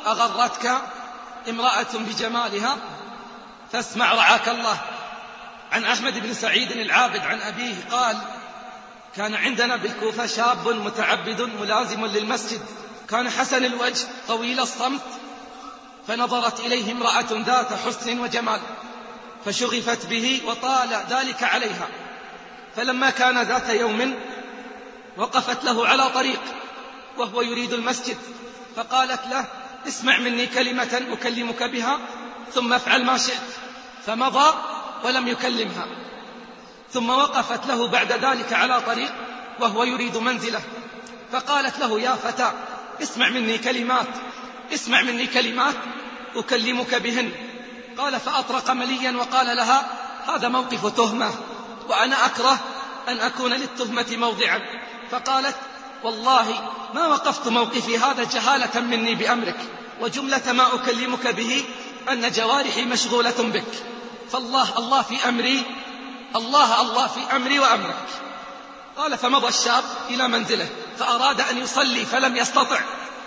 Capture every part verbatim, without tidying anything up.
أغرتك امرأة بجمالها فاسمع رعاك الله. عن أحمد بن سعيد العابد عن أبيه قال: كان عندنا بالكوفة شاب متعبد ملازم للمسجد، كان حسن الوجه طويل الصمت، فنظرت إليه امرأة ذات حسن وجمال فشغفت به وطال ذلك عليها، فلما كان ذات يوم وقفت له على طريق وهو يريد المسجد، فقالت له: اسمع مني كلمة أكلمك بها ثم افعل ما شئت، فمضى ولم يكلمها. ثم وقفت له بعد ذلك على طريق وهو يريد منزله، فقالت له: يا فتى، اسمع مني كلمات اسمع مني كلمات أكلمك بهن. قال: فأطرق مليا وقال لها: هذا موقف تهمة، وأنا أكره أن أكون للتهمة موضعا. فقالت: والله ما وقفت موقفي هذا جهالة مني بأمرك، وجملة ما أكلمك به أن جوارحي مشغولة بك، فالله الله في أمري الله الله في أمري وأمرك. قال: فمضى الشاب إلى منزله فأراد أن يصلي فلم يستطع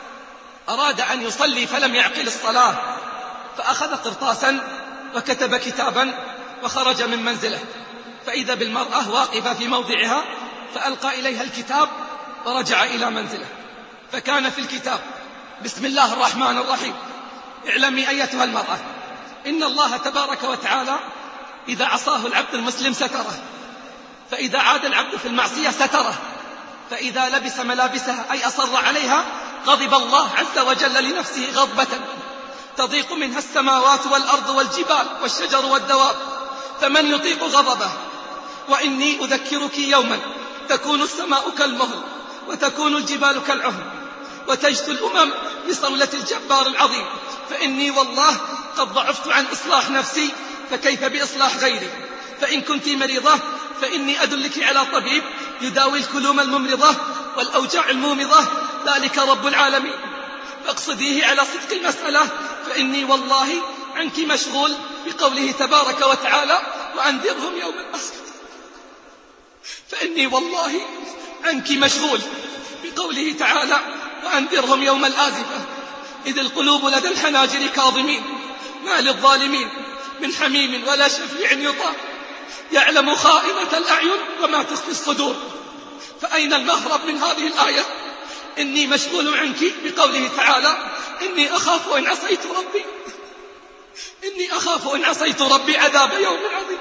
أراد أن يصلي فلم يعقل الصلاة، فأخذ قرطاسا وكتب كتابا وخرج من منزله، فإذا بالمرأة واقفة في موضعها، فألقى إليها الكتاب ورجع إلى منزله، فكان في الكتاب: بسم الله الرحمن الرحيم، اعلمي أيتها المرأة إن الله تبارك وتعالى إذا عصاه العبد المسلم ستره، فإذا عاد العبد في المعصية ستره، فإذا لبس ملابسها أي أصر عليها غضب الله عز وجل لنفسه غضبة تضيق منها السماوات والأرض والجبال والشجر والدواب، فمن يطيق غضبه؟ وإني أذكرك يوما تكون السماء كالمهل وتكون الجبال كالعهن وتجت الأمم بصولة الجبار العظيم، فإني والله قد ضعفت عن إصلاح نفسي، فكيف بإصلاح غيري؟ فإن كنت مريضة فإني أدلك على طبيب يداوي الكلوم الممرضة والأوجاع المومضة، ذلك رب العالمين، فاقصديه على صدق المسألة، فإني والله عنك مشغول بقوله تبارك وتعالى: وأنذرهم يوم الآزفة فإني والله عنك مشغول بقوله تعالى: وأنذرهم يوم الآزفة إذ القلوب لدى الحناجر كاظمين ما للظالمين من حميم ولا شفيع يطاع يعلم خائنة الأعين وما تخفي الصدور. فأين المهرب من هذه الآية؟ إني مشغول عنك بقوله تعالى: إني أخاف إن عصيت ربي إني أخاف إن عصيت ربي عذاب يوم عظيم.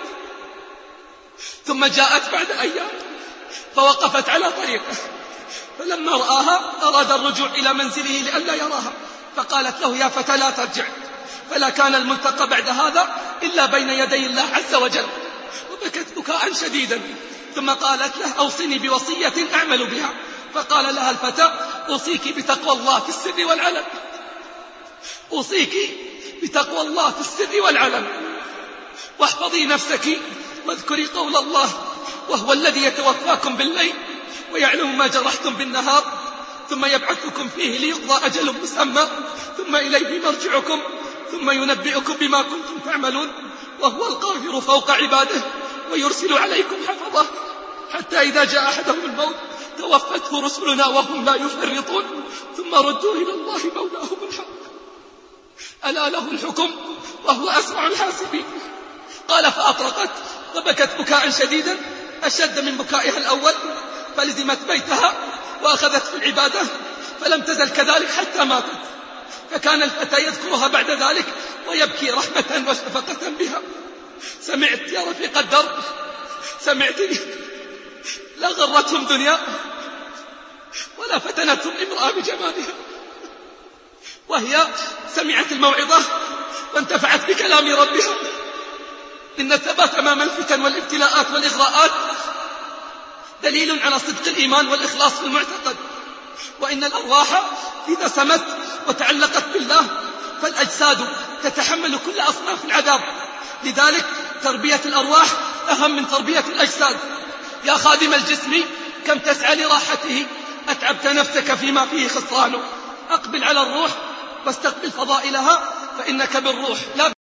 ثم جاءت بعد أيام فوقفت على طريقه، فلما رآها أراد الرجوع إلى منزله لئلا يراها، فقالت له: يا فتى لا ترجع، فلا كان الملتقى بعد هذا إلا بين يدي الله عز وجل. وبكت بكاء شديدا، ثم قالت له: أوصني بوصية أعمل بها. فقال لها الفتى: أوصيك بتقوى الله في السر والعلن أوصيك بتقوى الله في السر والعلن واحفظي نفسك واذكري قول الله: وهو الذي يتوفاكم بالليل ويعلم ما جرحتم بالنهار ثم يبعثكم فيه ليقضى أجل مسمى ثم إليه مرجعكم ثم ينبئكم بما كنتم تعملون وهو القاهر فوق عباده ويرسل عليكم حفظه حتى إذا جاء أحدهم الموت توفته رسلنا وهم لا يفرطون ثم ردوا إلى الله مولاهم الحق ألا له الحكم وهو أسرع الحاسبين. قال: فأطرقت وبكت بكاء شديدا أشد من بكائها الأول، فلزمت بيتها وأخذت في العبادة، فلم تزل كذلك حتى ماتت. فكان الفتى يذكرها بعد ذلك ويبكي رحمة وشفقة بها. سمعت يا رفيق الدرب، سمعت لا غرتهم دنيا ولا فتنتهم امرأة بجمالها، وهي سمعت الموعظة وانتفعت بكلام ربها. إن الثبات أمام الفتن والابتلاءات والإغراءات دليل على صدق الإيمان والإخلاص في المعتقد، وإن الأرواح إذا سمت وتعلقت بالله فالأجساد تتحمل كل أصناف العذاب، لذلك تربية الأرواح أهم من تربية الأجساد. يا خادم الجسم كم تسعى لراحته، أتعبت نفسك فيما فيه خسران. أقبل على الروح واستقبل فضائلها، فإنك بالروح لا